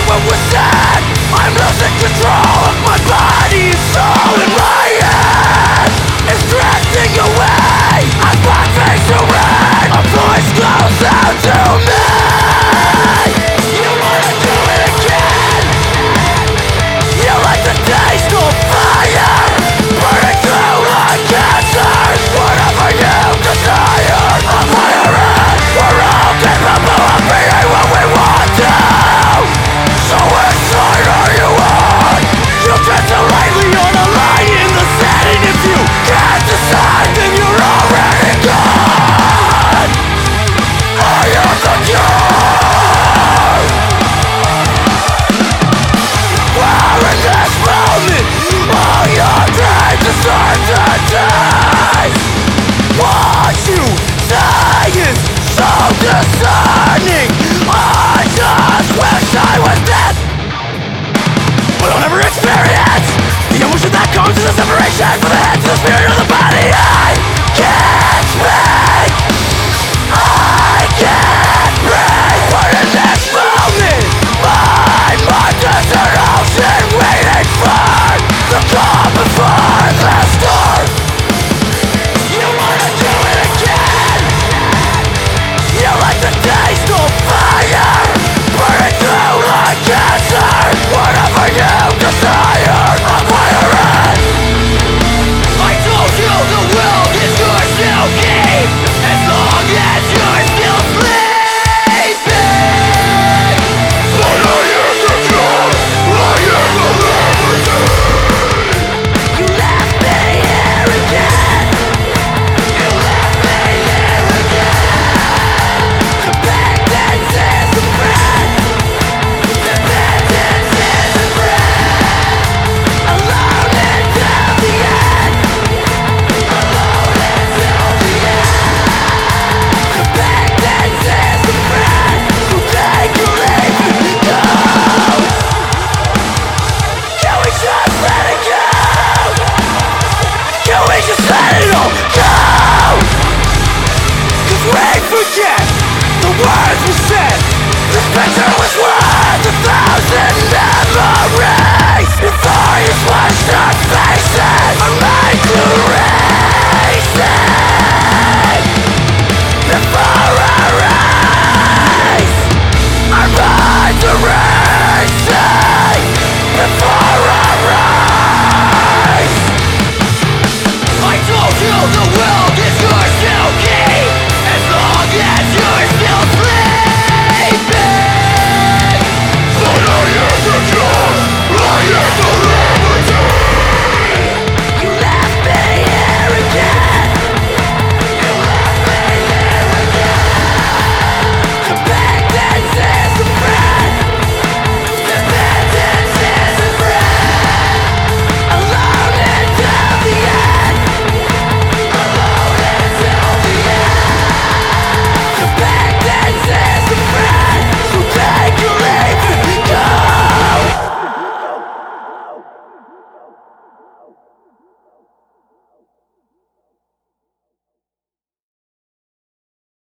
what was said. I'm losing control of my body and soul, and my head is drifting away as my face to red. A voice calls out to me. You wanna do it again? You like the taste of fire burning through like cancer. Whatever you desire, I'm hiring. We're all capable of being what we want to. So which side are you on? You tend to lightly on a line in the sand, and if you can't decide, then you're already gone. I am the cure. Where in this moment all your dreams are certainties? What you say is so discerning. I just wish I was dead, but I'll never experience the emotion that comes in the separation from the head to the spirit of the body. I can't speak, I can't breathe, but in this moment my mind is an ocean waiting for the calm before the storm. You wanna do it again? You like the taste of fire burning through like cancer. Whatever you desire, acquire it. I told you the world is yours to keep, as long as you're still sleeping. But I am the cure, I am the liberty. You left me here again. You left me here again. Dependence is a friend. Dependence is a friend. Alone until the end. Alone until the end. Dependence is a friend. So take your leave and go. Can we just let it go? Can we just let it all go? 'Cause we forget the words we said. This picture was worth 1,000 memories. Before you splashed our faces, our made to